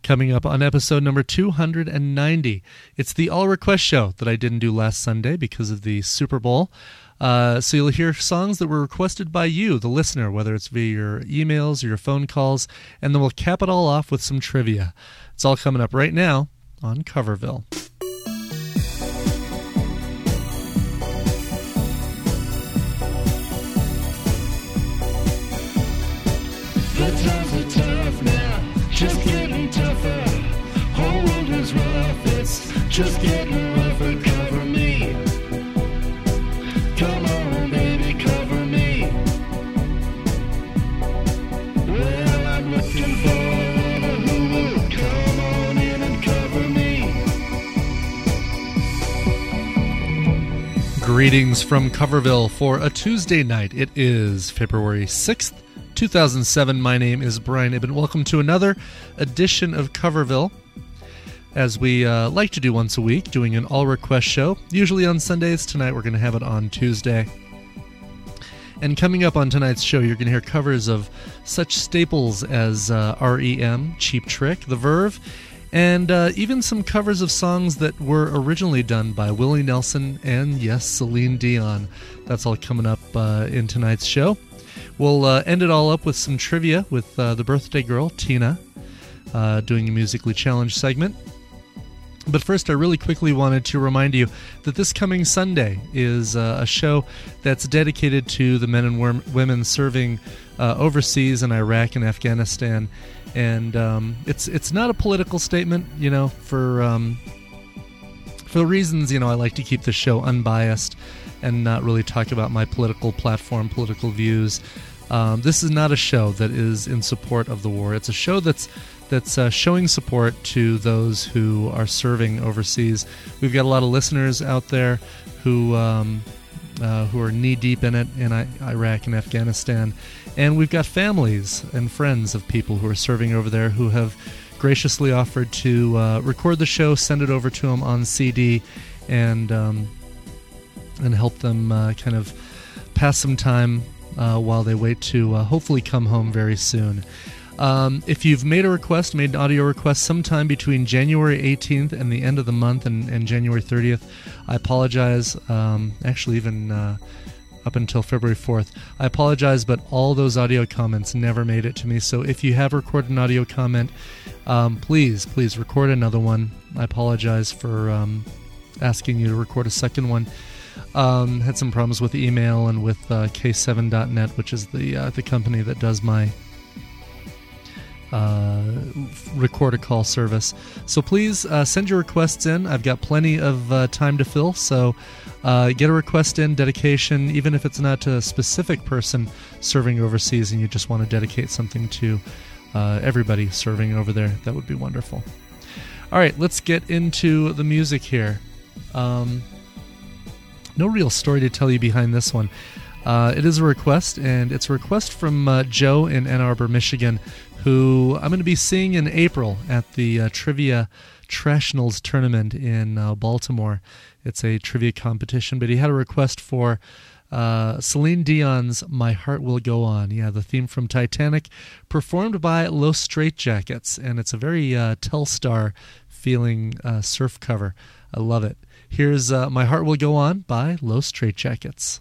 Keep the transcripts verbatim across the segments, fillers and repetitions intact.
Coming up on episode number two hundred ninety, it's the All Request Show that I didn't do last Sunday because of the Super Bowl. Uh, so you'll hear songs that were requested by you, the listener, whether it's via your emails or your phone calls, and then we'll cap it all off with some trivia. It's all coming up right now on Coverville. The times are tough now, just getting tougher. Whole world is rough, it's just getting rougher. Cover me. Come on, baby, cover me. Well, I'm looking for a who will come on in and cover me. Greetings from Coverville for a Tuesday night. It is February sixth, two thousand seven. My name is Brian Ibben. Welcome to another edition of Coverville, as we uh, like to do once a week, doing an all-request show, usually on Sundays. Tonight we're going to have it on Tuesday. And coming up on tonight's show, you're going to hear covers of such staples as uh, R E M, Cheap Trick, The Verve, and uh, even some covers of songs that were originally done by Willie Nelson and, yes, Celine Dion. That's all coming up uh, in tonight's show. We'll uh, end it all up with some trivia with uh, the birthday girl, Tina, uh, doing a musically challenged segment. But first, I really quickly wanted to remind you that this coming Sunday is uh, a show that's dedicated to the men and wom- women serving uh, overseas in Iraq and Afghanistan. And um, it's it's not a political statement, you know, for um, for reasons, you know, I like to keep the show unbiased and not really talk about my political platform, political views. Um, this is not a show that is in support of the war. It's a show that's that's uh, showing support to those who are serving overseas. We've got a lot of listeners out there who um, uh, who are knee-deep in it in I- Iraq and Afghanistan. And we've got families and friends of people who are serving over there who have graciously offered to uh, record the show, send it over to them on C D, and um, and help them uh, kind of pass some time uh, while they wait to uh, hopefully come home very soon. Um, if you've made a request, made an audio request sometime between January eighteenth and the end of the month and, and January thirtieth, I apologize. Um, actually, even uh, up until February fourth. I apologize, but all those audio comments never made it to me. So if you have recorded an audio comment, um, please, please record another one. I apologize for um, asking you to record a second one. Um, had some problems with email and with uh, K seven dot net, which is the uh, the company that does my uh, record a call service. So please uh, send your requests in. I've got plenty of uh, time to fill, so uh, get a request in, dedication, even if it's not to a specific person serving overseas and you just want to dedicate something to uh, everybody serving over there. That would be wonderful. All right, let's get into the music here. Um, no real story to tell you behind this one. Uh, it is a request, and it's a request from uh, Joe in Ann Arbor, Michigan, who I'm going to be seeing in April at the uh, Trivia Trashionals tournament in uh, Baltimore. It's a trivia competition, but he had a request for uh, Celine Dion's My Heart Will Go On. Yeah, the theme from Titanic, performed by Los Straitjackets, and it's a very uh, Telstar feeling uh, surf cover. I love it. Here's uh, My Heart Will Go On by Los Straitjackets.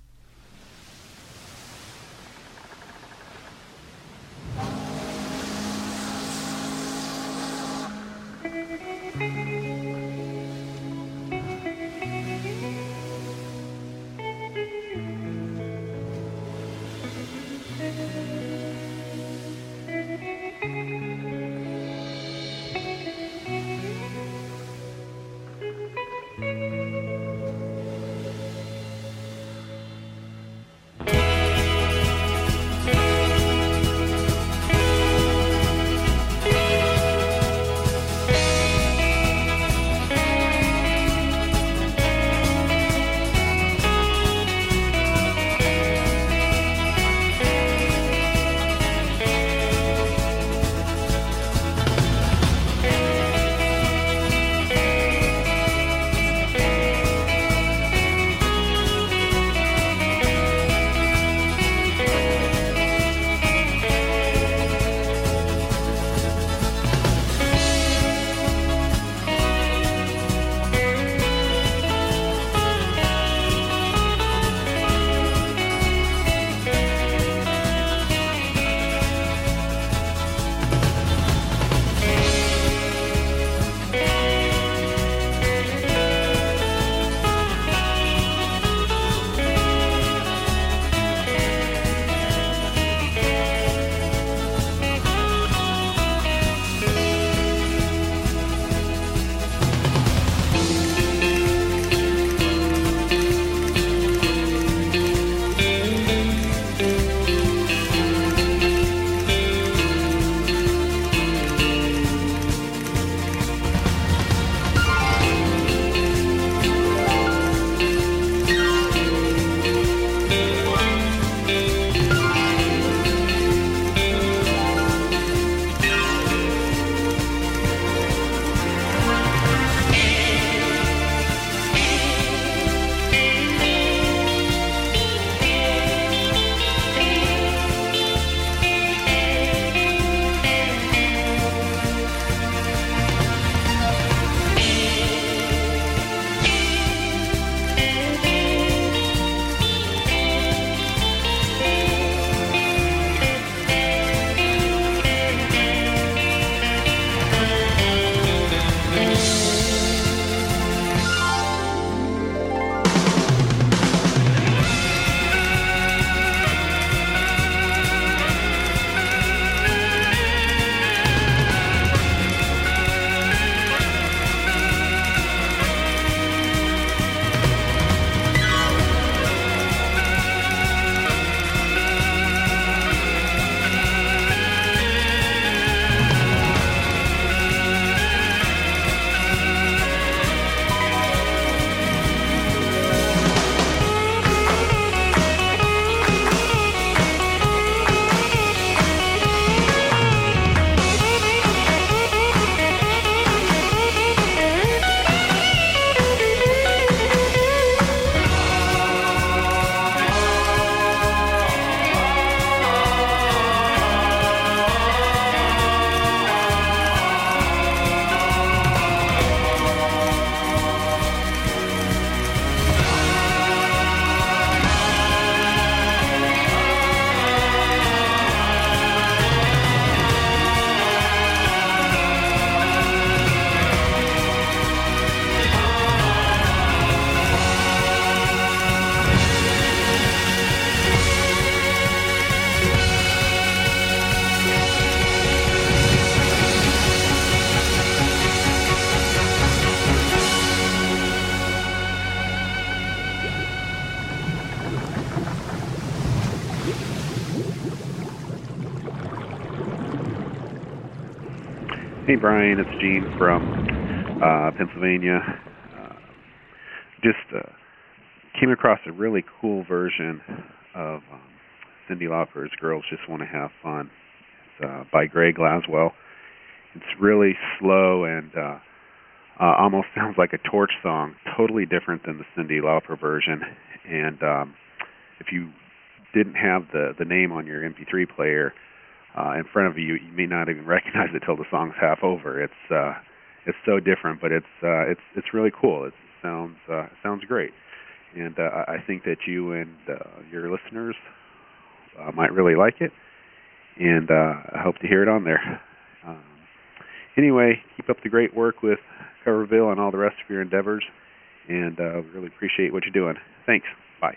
Hey, Brian, it's Gene from uh, Pennsylvania. Uh, just uh, came across a really cool version of um, Cyndi Lauper's Girls Just Want to Have Fun. It's uh, by Greg Laswell. It's really slow and uh, uh, almost sounds like a Torch song, totally different than the Cyndi Lauper version. And um, if you didn't have the, the name on your M P three player uh, in front of you, you may not even recognize it till the song's half over. It's uh, it's so different, but it's uh, it's it's really cool. It sounds uh, sounds great, and uh, I think that you and uh, your listeners uh, might really like it, and uh, I hope to hear it on there. Um, anyway, keep up the great work with Coverville and all the rest of your endeavors, and uh, we really appreciate what you're doing. Thanks. Bye.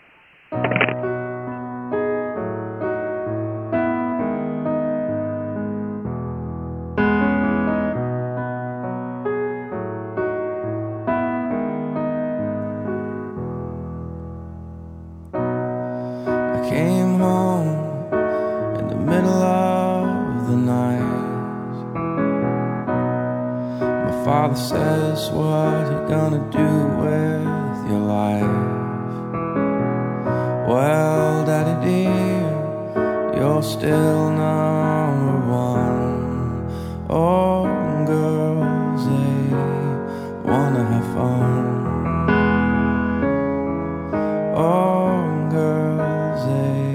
I came home in the middle of the night. My father says, what you gonna do with your life? Well, Daddy dear, you're still number one. Oh, girls, they wanna have fun. Oh, girls, they.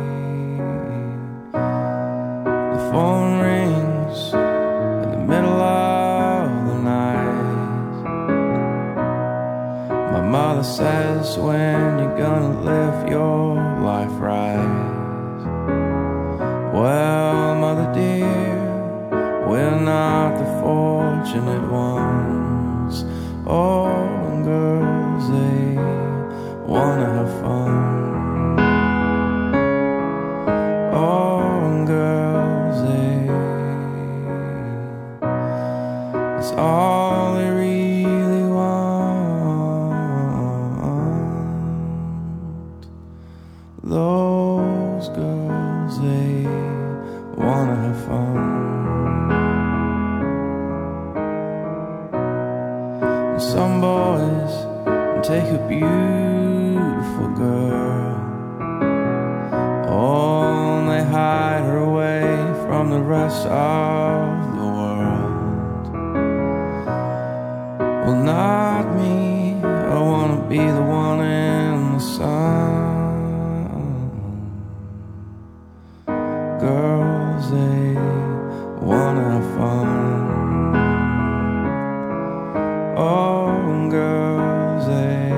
The phone rings in the middle of the night. My mother says, when you gonna live your life right? Well, mother dear, we're not the fortunate ones. Oh, girls, they wanna have fun. Oh, girls, they, it's all they really want. Those girls, they wanna have fun. And some boys take a beautiful girl, oh, and they hide her away from the rest of the world. Well, not me, I wanna be the one in the sun. Girls, they wanna have fun. Oh, girls, they,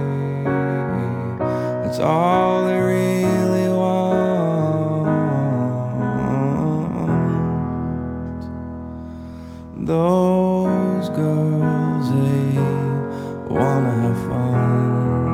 it's all they really want. Those girls, they wanna have fun.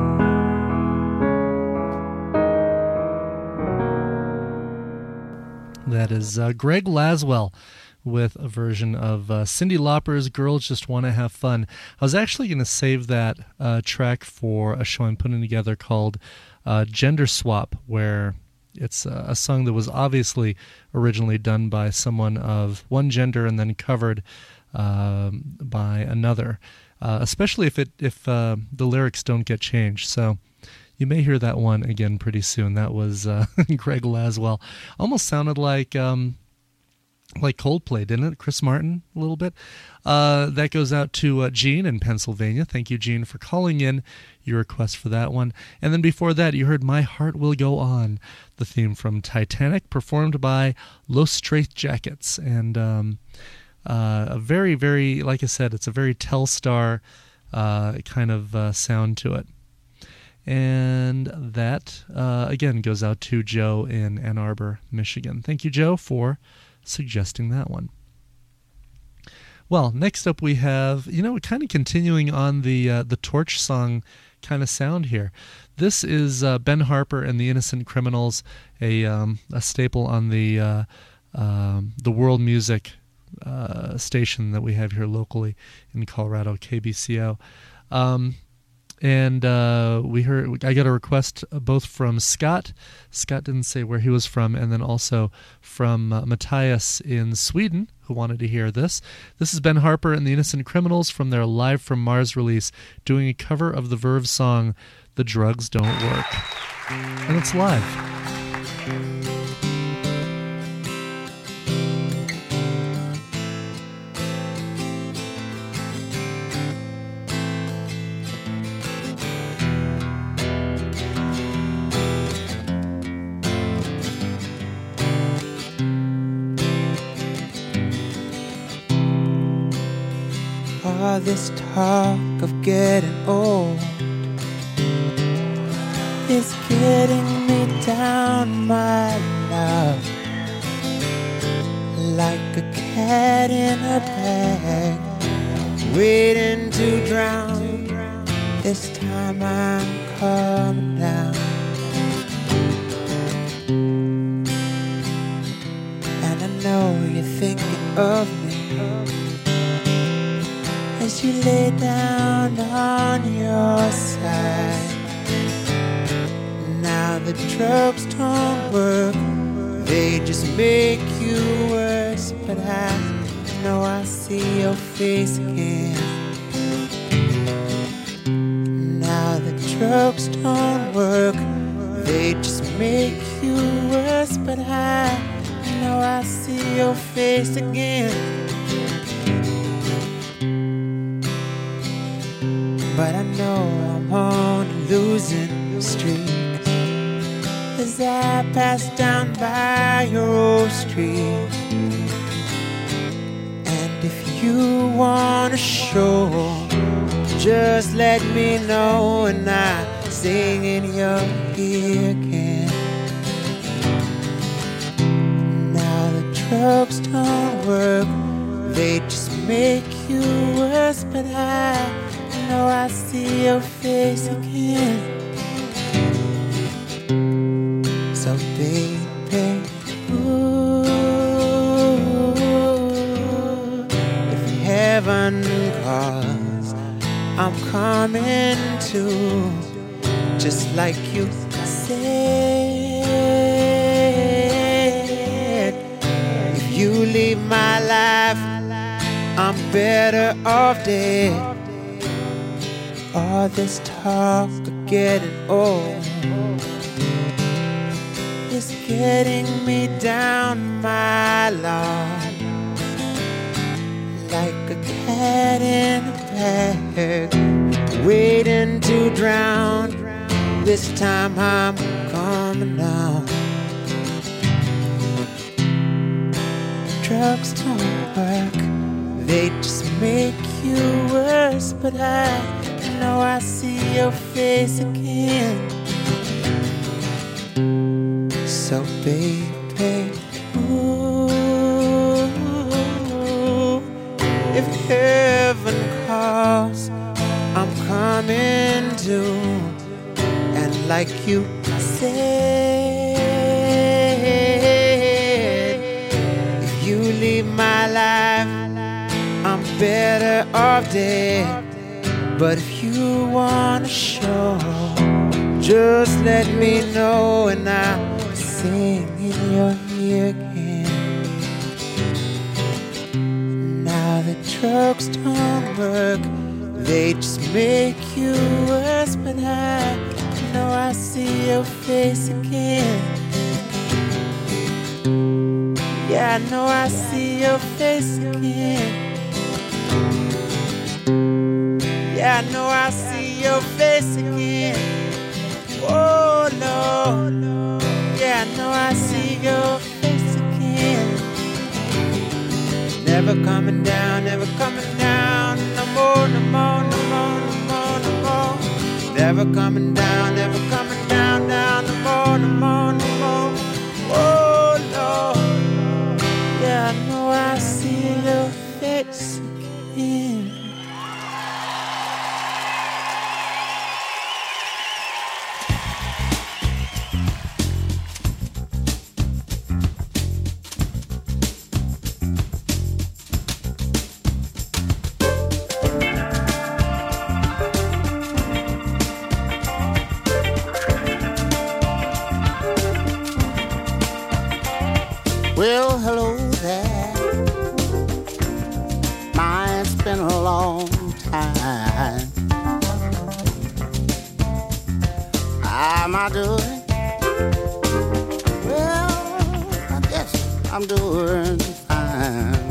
That is uh, Greg Laswell with a version of uh, Cyndi Lauper's Girls Just Want to Have Fun. I was actually going to save that uh, track for a show I'm putting together called uh, Gender Swap, where it's uh, a song that was obviously originally done by someone of one gender and then covered um, by another, uh, especially if it if uh, the lyrics don't get changed. So you may hear that one again pretty soon. That was uh, Greg Laswell. Almost sounded like um, like Coldplay, didn't it? Chris Martin, a little bit. Uh, that goes out to uh, Gene in Pennsylvania. Thank you, Gene, for calling in your request for that one. And then before that, you heard My Heart Will Go On, the theme from Titanic, performed by Los Straitjackets. And um, uh, a very, very, like I said, it's a very Telstar uh, kind of uh, sound to it. And that, uh, again, goes out to Joe in Ann Arbor, Michigan. Thank you, Joe, for suggesting that one. Well, next up we have, you know, kind of continuing on the uh, the Torch song kind of sound here. This is uh, Ben Harper and the Innocent Criminals, a um, a staple on the uh, um, the world music uh, station that we have here locally in Colorado, K B C O. Um, And uh, we heard I got a request both from Scott. Scott didn't say where he was from, and then also from uh, Matthias in Sweden, who wanted to hear this. This is Ben Harper and the Innocent Criminals from their Live from Mars release, doing a cover of the Verve song "The Drugs Don't Work," and it's live. All this talk of getting old is getting me down, my love, like a cat in a bag, waiting to drown. This time I'm coming down, and I know you're thinking of me as you lay down on your side. Now the drugs don't work, they just make you worse. But I know I see your face again. Now the drugs don't work, they just make you worse. But I know I see your face again. But I know I'm on a losing streak as I pass down by your old street. And if you want to show, just let me know, and I sing in your ear again. Now the drugs don't work, they just make you worse. But I know I see your face again. So baby, ooh, if heaven calls, I'm coming to, just like you said. If you leave my life, I'm better off dead. All this talk of getting old is getting me down, my lord, like a cat in a bag, waiting to drown. This time I'm coming down. Drugs don't work, they just make you worse. But I know I see your face again. So baby, ooh, if heaven calls, I'm coming to. And like you said, if you leave my life, I'm better off dead. But if you wanna show, just let me know, and I'll sing in your ear again. Now the drugs don't work, they just make you worse. But I know I see your face again. Yeah, I know I see your face again. Yeah, I know I see your face again. Oh, Lord. Yeah, I know I see your face again. Never coming down, never coming down. No more, no more, no more, no more, no more. Never coming down, never coming down, down. No more, no more, no more. Oh, Lord. Yeah, I know I see your face again. been a long time. How am I doing? Well, I guess I'm doing fine.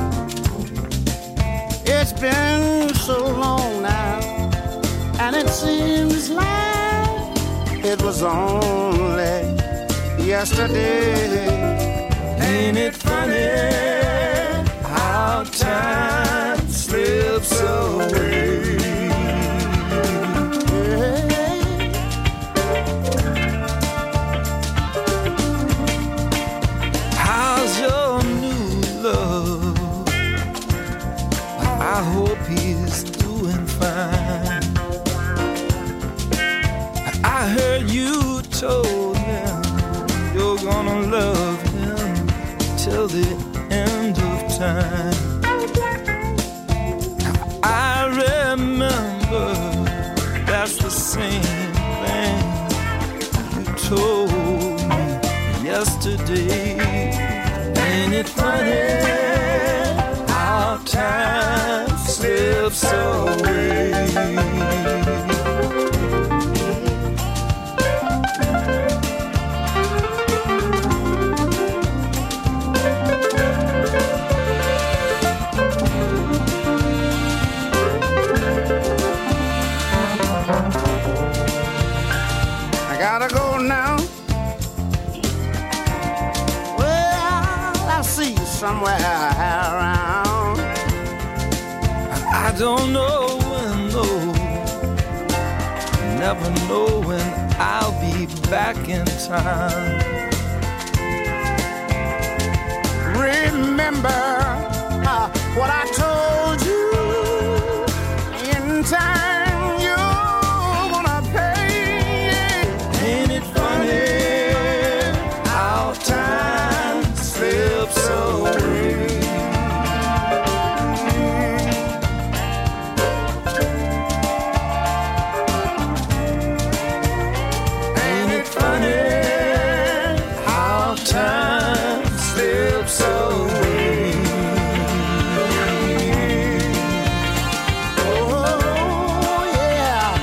It's been so long now, and it seems like it was only yesterday. Ain't it funny how time slips away? How's your new love? I hope he's doing fine. I heard you told him you're gonna love him till the end of time. I remember that's the same thing you told me yesterday. Ain't it funny how time slips away? I gotta go now. Well, I'll see you somewhere around. I don't know when, though. Never know when I'll be back in time. Remember uh, what I told you. In time you're gonna pay. Ain't it funny how time slips away? Ain't it funny how time slips away? Oh yeah.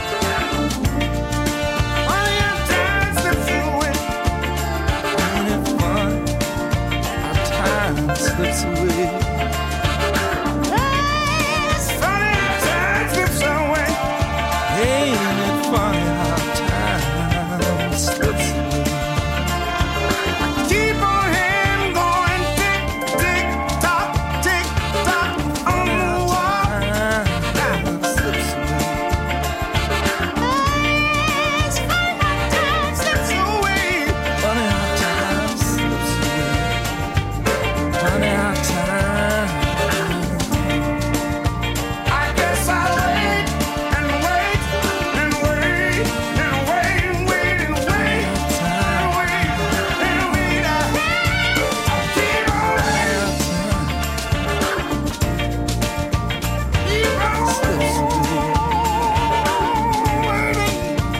Funny how time slips away. Ain't it fun how time slips away? It's funny how time slips away. Ain't it funny how time slips away? Keep on hand going, tick, tick, tock, tick, tock on the wall. Time slips away. It's funny how time slips away. Funny how time slips away. Funny how time. I guess I'll wait and wait and wait and wait and wait and wait and wait and wait. I keep on waiting, keep on Slips away. waiting.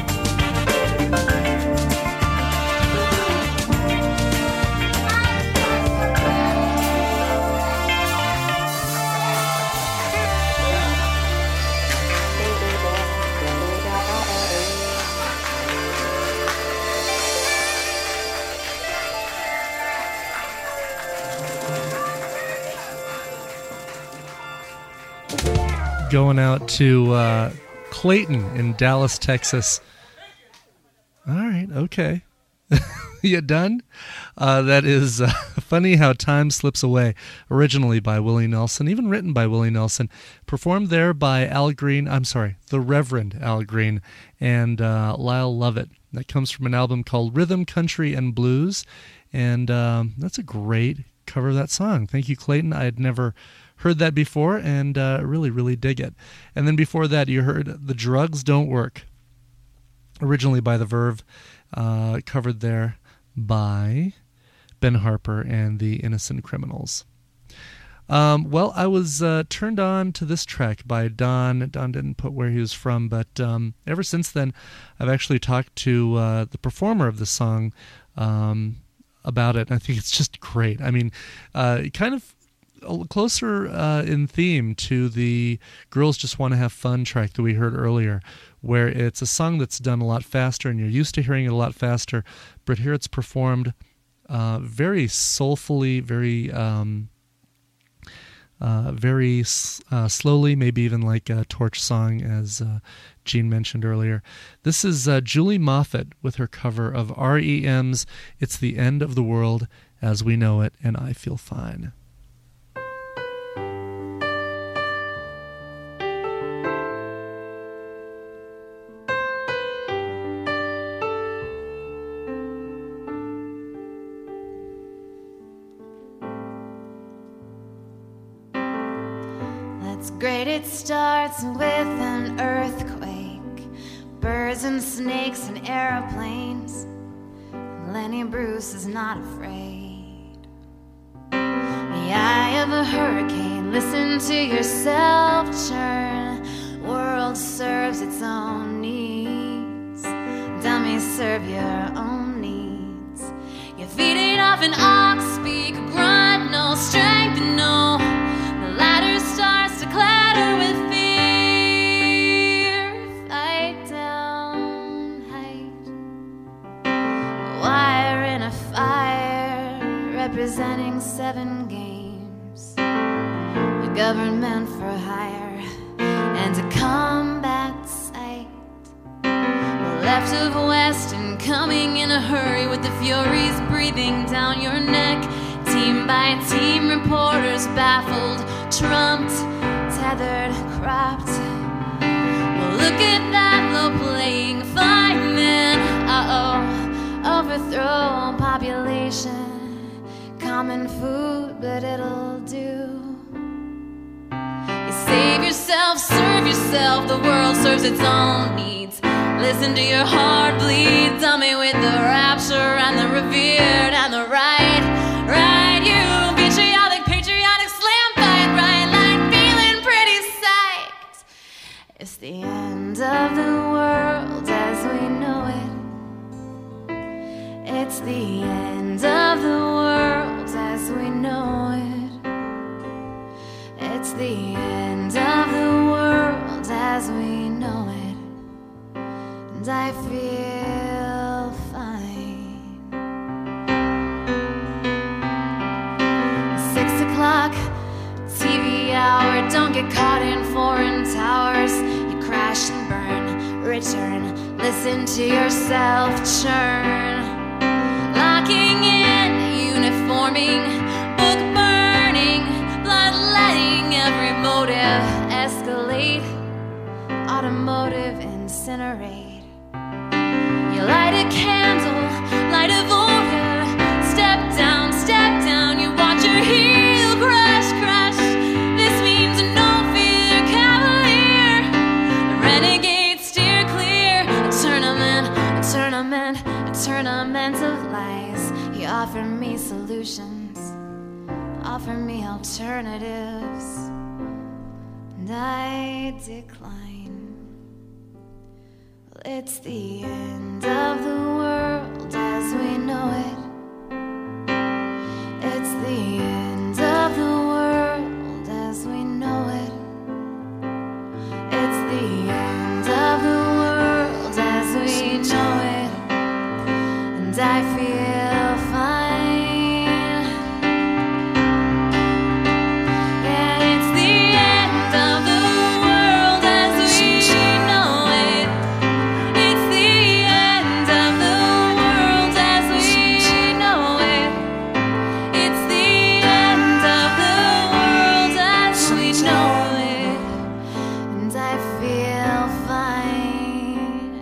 Going out to uh, Clayton in Dallas, Texas. All right, okay. You done? Uh, that is uh, Funny How Time Slips Away, originally by Willie Nelson, even written by Willie Nelson, performed there by Al Green, I'm sorry, the Reverend Al Green, and uh, Lyle Lovett. That comes from an album called Rhythm, Country, and Blues, and um, that's a great cover of that song. Thank you, Clayton. I had never heard that before, and uh, really, really dig it. And then before that, you heard The Drugs Don't Work, originally by The Verve, uh, covered there by Ben Harper and the Innocent Criminals. Um, well, I was uh, turned on to this track by Don. Don didn't put where he was from, but um, ever since then, I've actually talked to uh, the performer of the song um, about it, and I think it's just great. I mean, uh, kind of a- closer uh, in theme to the Girls Just Want to Have Fun track that we heard earlier, where it's a song that's done a lot faster and you're used to hearing it a lot faster, but here it's performed uh, very soulfully, very um, uh, very uh, slowly, maybe even like a Torch song, as uh, Gene mentioned earlier. This is uh, Julie Moffett with her cover of R E M's It's the End of the World as We Know It, and I Feel Fine. It's great, it starts with an earthquake, birds and snakes and airplanes. Lenny Bruce is not afraid. The eye of a hurricane, listen to yourself churn. World serves its own needs. Dummy, serve your own needs. You're feeding off an ox, speak, grunt, no strength, no. The ladder starts to clatter with fear. Fight down, hide. Wire in a fire, representing seven games. A government for hire and a combat site. Left of west and coming in a hurry with the furies breathing down your neck. Team by team, reporters baffled, trumped, tethered, cropped. Well, look at that low playing fireman. Uh-oh, overthrow population. Common food, but it'll do. You save yourself, serve yourself. The world serves its own needs. Listen to your heart bleed. Dummy with the rapture and the revered and the right. Right, you patriotic, patriotic, slam fight, right line, feeling pretty psyched. It's the end of the world as we know it. It's the end of the world as we know it. It's the end of the world as we know it. And I feel fine. Six o'clock, T V hour. Don't get caught in foreign towers. You crash and burn, return. Listen to yourself churn. Locking in, uniforming, book burning, bloodletting, every motive escalate. Automotive incinerate. You light a candle, light a votive. Step down, step down. You watch your heel crash, crash. This means no fear, cavalier. The renegades steer clear. A tournament, a tournament, a tournament of lies. You offer me solutions, offer me alternatives, and I decline. It's the end of the world as we know it. It's the end of the world as we know it. It's the end of the world as we know it. And I feel fine. Yeah, it's the end of the world as we know it. It's the end of the world as we know it. It's the end of the world as we know it. And I feel fine.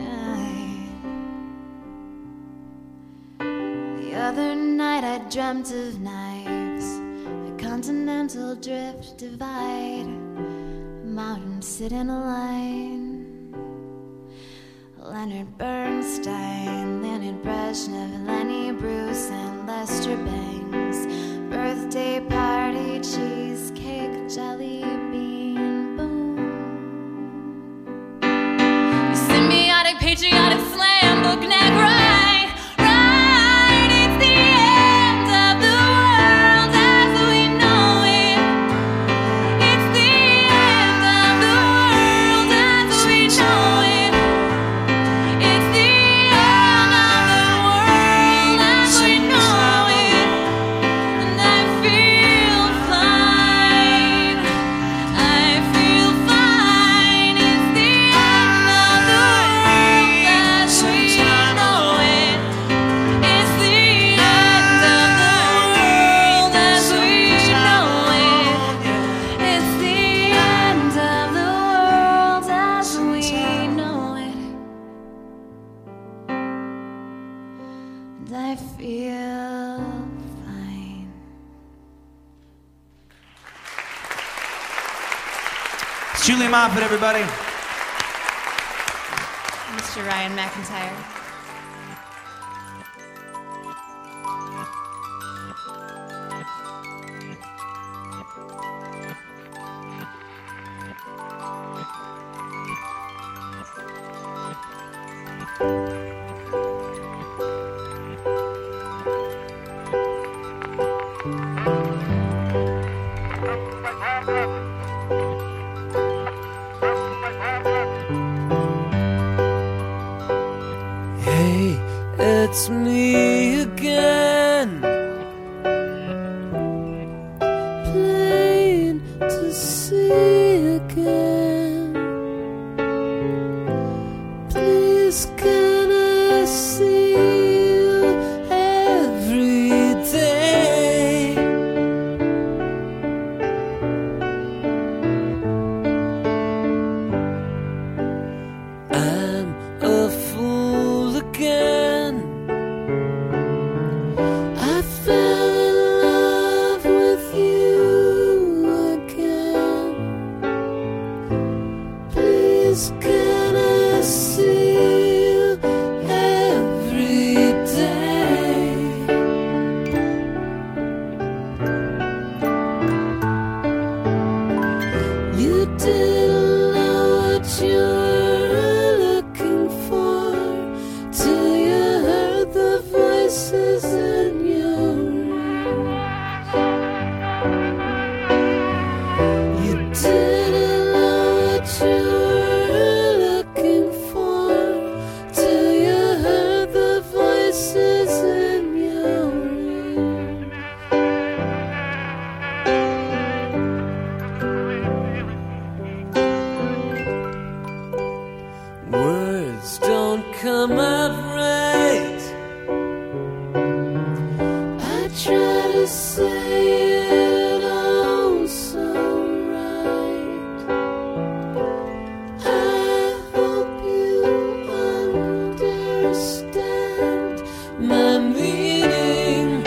The other night I dreamt of knives, a continental drift divide, mountains sit in a line. Leonard Bernstein, Leonid Brezhnev, Lenny Bruce, and Lester Bangs. Birthday party, cheesecake, jelly bean, boom. You symbiotic, patriotic, slam book neck, right, right. It's the end of the world as we know it. Julie Moffat, everybody. Mister Ryan McIntyre. Hey, it's me again. Plain to see again. Please can I see you every day? I'm a fool again. I fell in love with you again. Please can I see you every day? You didn't know what you were looking for till you heard the voices in your ears. You didn't know what you were looking for till you heard the voices in your ears. Words don't come out right. I try to say it all so right. I hope you understand my meaning.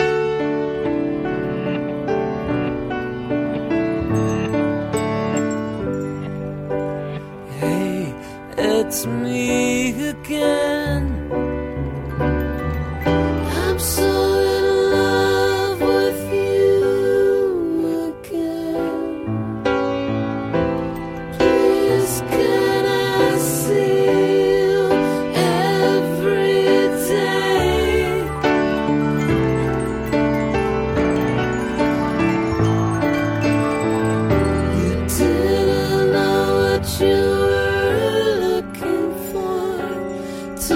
Hey, it's me again. I'm so in love with you again. Please can I see you every day? You didn't know what you were looking for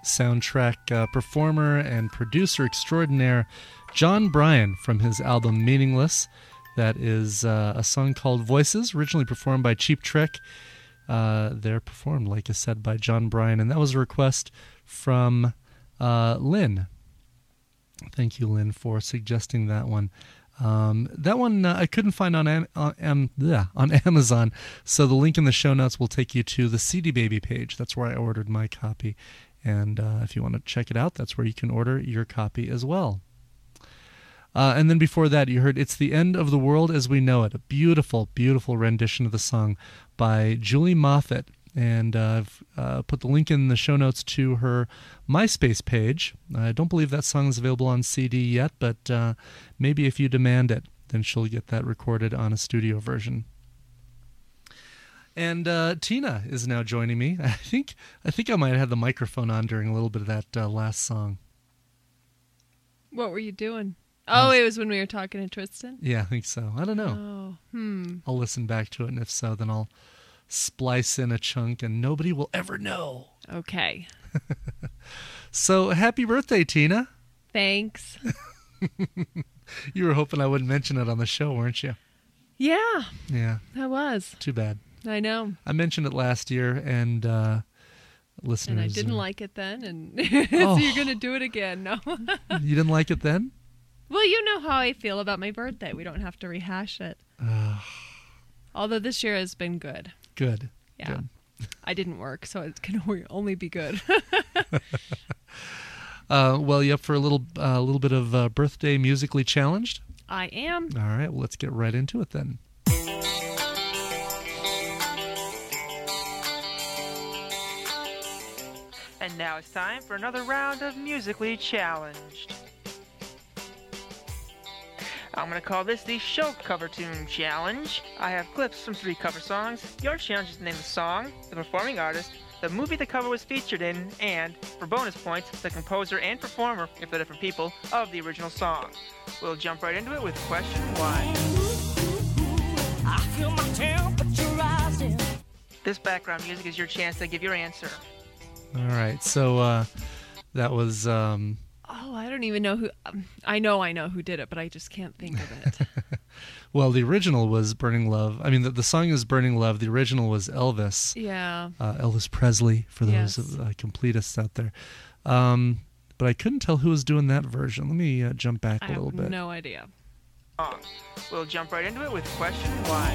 soundtrack uh, performer and producer extraordinaire John Bryan from his album Meaningless. That is uh, a song called Voices, originally performed by Cheap Trick. Uh, they're performed, like I said, by John Bryan, and that was a request from uh, Lynn. Thank you, Lynn, for suggesting that one. Um, that one uh, I couldn't find on on, on, yeah, on Amazon, so the link in the show notes will take you to the C D Baby page. That's where I ordered my copy, and uh, if you want to check it out, that's where you can order your copy as well. Uh, and then before that, you heard It's the End of the World as We Know It, a beautiful, beautiful rendition of the song by Julie Moffett. And uh, I've uh, put the link in the show notes to her MySpace page. I don't believe that song is available on C D yet, but uh, maybe if you demand it, then she'll get that recorded on a studio version. And uh, Tina is now joining me. I think I think I might have had the microphone on during a little bit of that uh, last song. What were you doing? Oh, it was when we were talking to Tristan? Yeah, I think so. I don't know. Oh, hmm. I'll listen back to it, and if so, then I'll splice in a chunk, and nobody will ever know. Okay. So, happy birthday, Tina. Thanks. You were hoping I wouldn't mention it on the show, weren't you? Yeah. Yeah. I was. Too bad. I know. I mentioned it last year, and uh, listeners... And I didn't are... like it then, and Oh. so you're going to do it again. No. You didn't like it then? Well, you know how I feel about my birthday. We don't have to rehash it. Uh, Although this year has been good. good. Yeah. Good. I didn't work, so it can only be good. uh, well, you up for a little, uh, little bit of uh, birthday musically challenged? I am. All right, well, let's get right into it then. And now it's time for another round of Musically Challenged. I'm going to call this the Show Cover Tune Challenge. I have clips from three cover songs. Your challenge is to name the song, the performing artist, the movie the cover was featured in, and, for bonus points, the composer and performer, if they're different people, of the original song. We'll jump right into it with question one. I feel my temperature rising. This background music is your chance to give your answer. All right, so uh, that was... Um, Oh, I don't even know who... Um, I know I know who did it, but I just can't think of it. well, the original was Burning Love. I mean, the, the song is Burning Love. The original was Elvis. Yeah. Uh, Elvis Presley, for those Yes. uh, completists out there. Um, but I couldn't tell who was doing that version. Let me uh, jump back I a little have bit. no idea. We'll jump right into it with question one.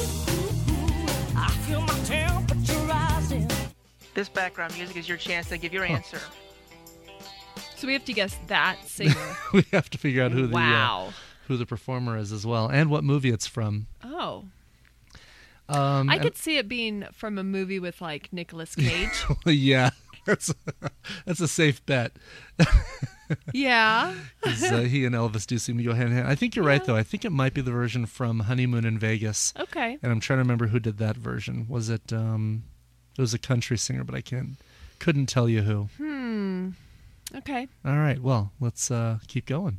I feel my temperature rising. This background music is your chance to give your answer. So we have to guess that singer. We have to figure out who the uh, Wow. who the performer is as well, and what movie it's from. Oh. Um, I and- could see it being from a movie with, like, Nicolas Cage. yeah, that's that's a safe bet. Yeah. 'Cause, uh, he and Elvis do seem to go hand in hand. I think you're right, though. I think it might be the version from Honeymoon in Vegas. Okay. And I'm trying to remember who did that version. Was it? Um, it was a country singer, but I can't couldn't tell you who. Hmm. Okay. All right. Well, let's uh, keep going.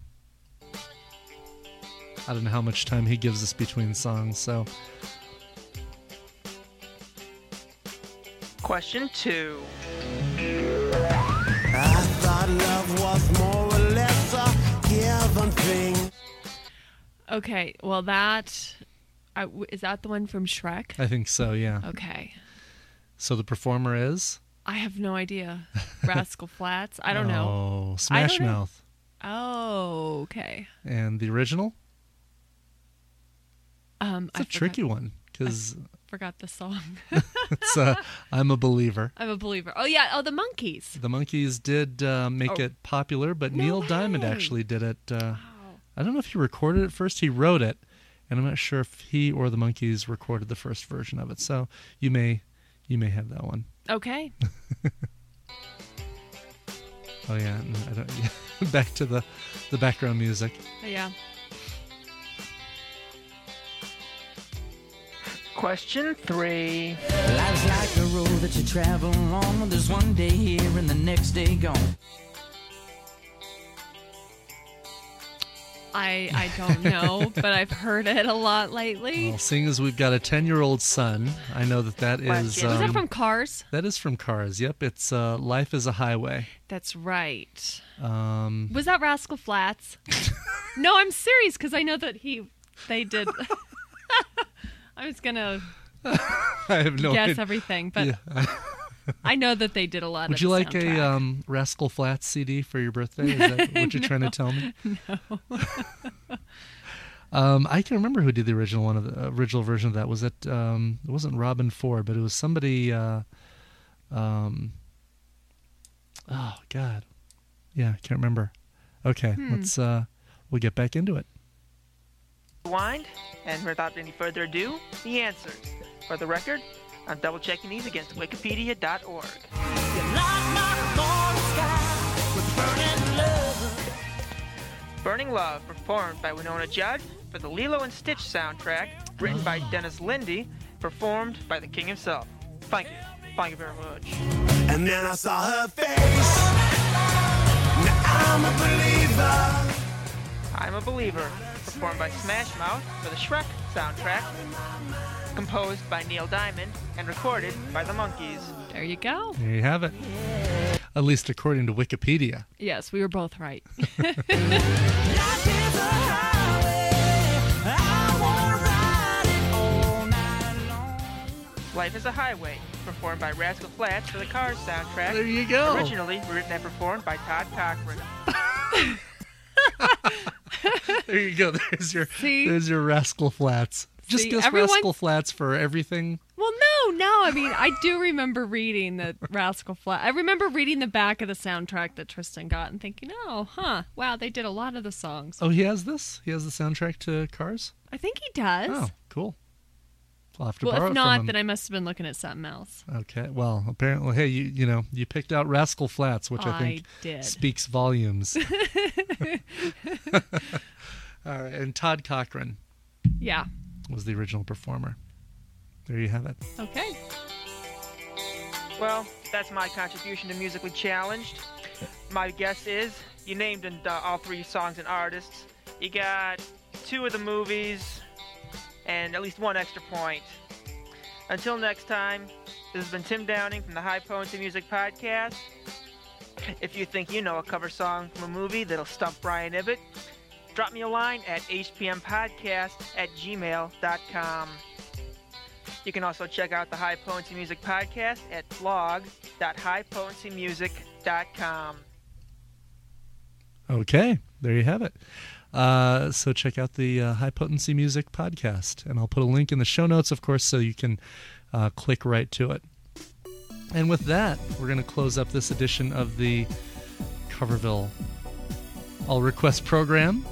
I don't know how much time he gives us between songs, so. Question two. I thought love was more or less a given thing. Okay. Well, that... I w is that the one from Shrek? I think so, yeah. Okay. So the performer is? I have no idea. Rascal Flatts? I don't know. Oh, I Smash don't know. Mouth. Oh, okay. And the original? Um, It's I a tricky one, because forgot the song. it's uh, I'm a Believer. I'm a believer. Oh, yeah. Oh, the Monkees. The Monkees did uh, make Oh. it popular, but No Neil Diamond way. actually did it. Uh, Wow. I don't know if he recorded it first. He wrote it, and I'm not sure if he or the Monkees recorded the first version of it. So you may, you may have that one. Okay. Oh yeah, and I don't, yeah. Back to the, the background music. Yeah. Question three. Life's like a road that you travel on. There's one day here and the next day gone. I I don't know, but I've heard it a lot lately. Well, seeing as we've got a ten-year-old son, I know that that Last is... year. Was that um, from Cars? That is from Cars, yep. It's uh, Life is a Highway. That's right. Um, Was that Rascal Flatts? No, I'm serious because I know that he, they did. I was gonna I have no guess idea. everything, but Yeah. I know that they did a lot. Would of you the like soundtrack. a um, Rascal Flatts C D for your birthday? Is that what you're trying to tell me? No. Um, I can remember who did the original one of the original version of that. Was it? Um, it wasn't Robin Ford, but it was somebody. Uh, um, oh God, yeah, I can't remember. Okay, Hmm. let's. Uh, we'll get back into it. Rewind, and without any further ado, the answers. For the record, I'm double checking these against wikipedia dot org. Burning Love, performed by Winona Judd for the Lilo and Stitch soundtrack, written by Dennis Lindy, performed by the king himself. Thank you. Thank you very much. And then I saw her face. Now I'm a believer. I'm a Believer, performed by Smash Mouth for the Shrek soundtrack, composed by Neil Diamond and recorded by the Monkees. There you go. There you have it. At least according to Wikipedia. Yes, we were both right. Life is a Highway, performed by Rascal Flatts for the Cars soundtrack. There you go. Originally written and performed by Todd Cochran. There you go. There's your. See? There's your Rascal Flatts. Just See, guess everyone- Rascal Flatts for everything. Well, no, no. I mean, I do remember reading the Rascal Flatts. I remember reading the back of the soundtrack that Tristan got and thinking, oh, huh, wow, they did a lot of the songs. Oh, he has this. He has the soundtrack to Cars. I think he does. Oh, cool. I'll have to well, borrow if it not, from him. then I must have been looking at something else. Okay. Well, apparently, hey, you you know, you picked out Rascal Flatts, which I, I think did. speaks volumes. All right, and Todd Cochran Yeah. was the original performer. There you have it. Okay. Well, that's my contribution to Musically Challenged. My guess is you named uh, all three songs and artists. You got two of the movies and at least one extra point. Until next time, this has been Tim Downing from the High Potency Music Podcast. If you think you know a cover song from a movie that'll stump Brian Ibbett, drop me a line at h p m podcast at gmail dot com. You can also check out the High Potency Music Podcast at blog dot high potency music dot com. Okay, there you have it. Uh, so check out the uh, High Potency Music Podcast, and I'll put a link in the show notes, of course, so you can uh, click right to it. And with that, we're going to close up this edition of the Coverville All Request program.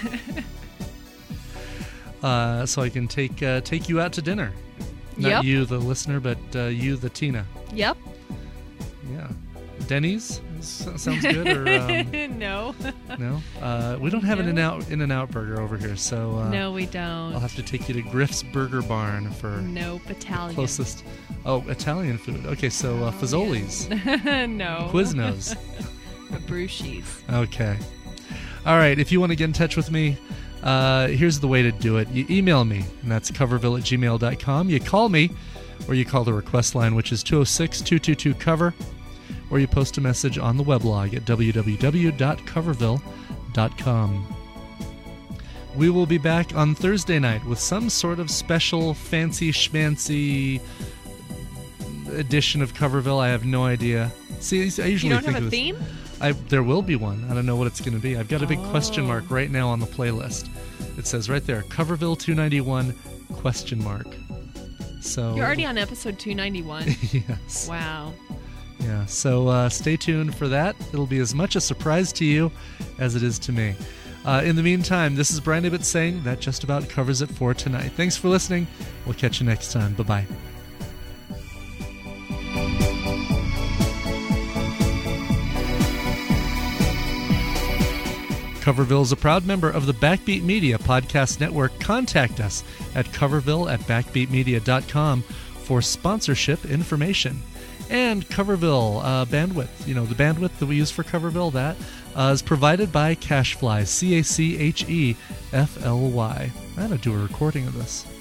uh, so I can take uh, take you out to dinner. Not Yep. you, the listener, but uh, you, the Tina. Yep. Yeah. Denny's S- sounds good. Or um, no. no, uh, we don't have an No. in out in and out burger over here, so uh, no, we don't. I'll have to take you to Griff's Burger Barn for Nope, Italian. closest. Oh, Italian food. Okay, so uh, Fazoli's, No. Quiznos. Bruschis. Okay. All right. If you want to get in touch with me, uh, here's the way to do it. You email me, and that's coverville at gmail dot com. You call me, or you call the request line, which is two oh six, two two two, cover, or you post a message on the weblog at w w w dot coverville dot com. We will be back on Thursday night with some sort of special, fancy, schmancy edition of Coverville. I have no idea. See, I usually You don't think have of a this- theme? I, there will be one. I don't know what it's going to be. I've got a big question Oh. mark right now on the playlist. It says right there, Coverville two ninety-one, question mark. So You're already on episode two ninety-one. Yes. Wow. Yeah, so uh, stay tuned for that. It'll be as much a surprise to you as it is to me. Uh, in the meantime, this is Brian Ibbett saying that just about covers it for tonight. Thanks for listening. We'll catch you next time. Bye-bye. Coverville is a proud member of the Backbeat Media Podcast Network. Contact us at coverville at backbeat media dot com for sponsorship information. And Coverville uh, bandwidth, you know, the bandwidth that we use for Coverville, that uh, is provided by Cachefly, C A C H E F L Y. I gotta do a recording of this.